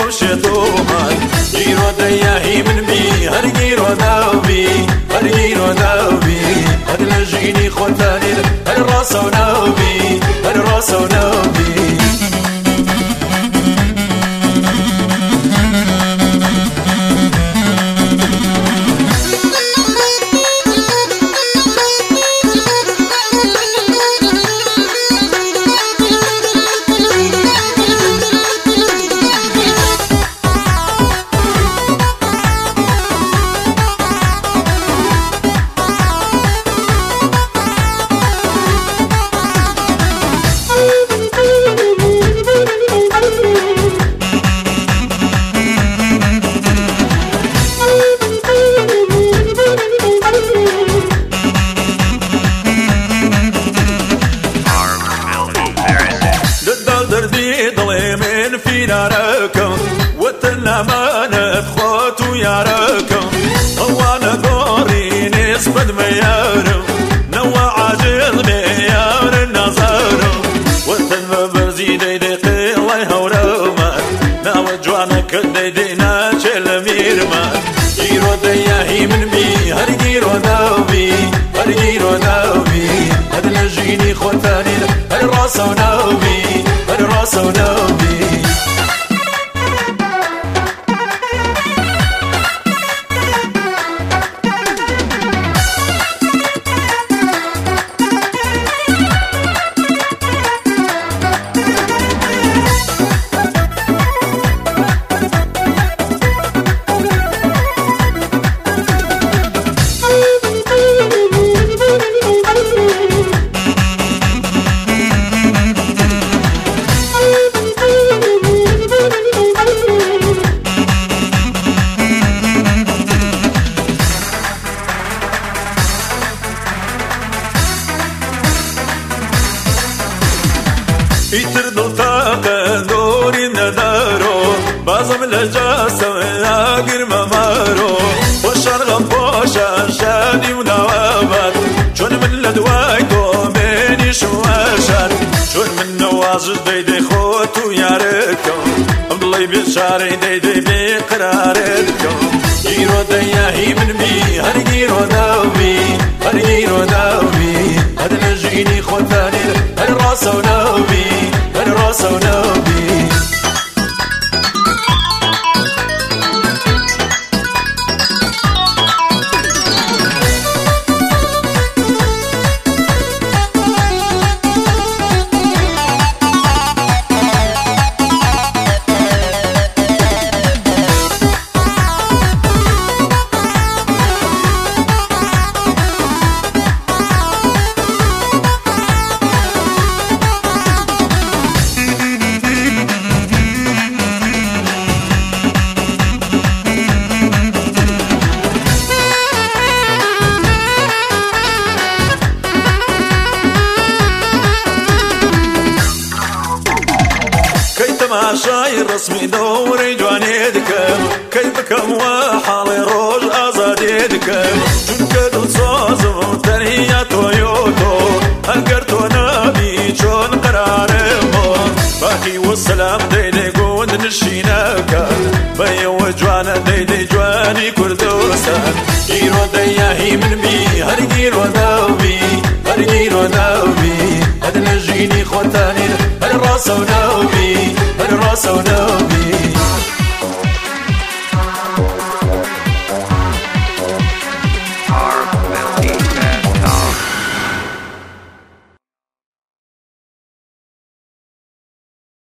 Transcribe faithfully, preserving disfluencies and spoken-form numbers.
شتومان جيرو دياهي من بي هر جيرو داوبي هر جيرو داوبي هر لجيني خوتاني هر راسو ناوبي هر راسو ناوبي ياركم وتنا ما نخوت ياركم وانا دوري نسبة ميارم نوع عجل ميار النظر وتنا برزي دي دي قيلي هورما ناو جوانك دي دي ناچل ميرما جيرو دياهي من بي هر جيرو داوبي هر جيرو داوبي هد لجيني خوتاني هر راسو ناوبي هر راسو ناوبي يتردو طاقة دوري ندارو بازم لجاسة وياقر ممارو وشرغم بوشا شادي ودوابات شون من لدوايتو بيني شواشات شون من نواجد ديدي خوتو ياركم امضلي بشاري ديدي بقراركم جيرو دياهي من بي هر جيرو داوبي هر جيرو داوبي هر لجيني خوتاني هر راسو ناوبي هر راسو ناوبي تماشاي رسمي دوري جواني دكم كيفكم وحالي روج ازادي دكم جنك دلصوز وتنهي تويوتو هنقرتو نبي جون قرارمو باقي والسلام ديدي قود نشيناكا بيو جوانا ديدي جواني كردوسا جيرو دياهي من بي هر جيرو داوبي هر جيرو داوبي هد نجيني خوتاني هر راسو ناوبي هر راسو ناوبي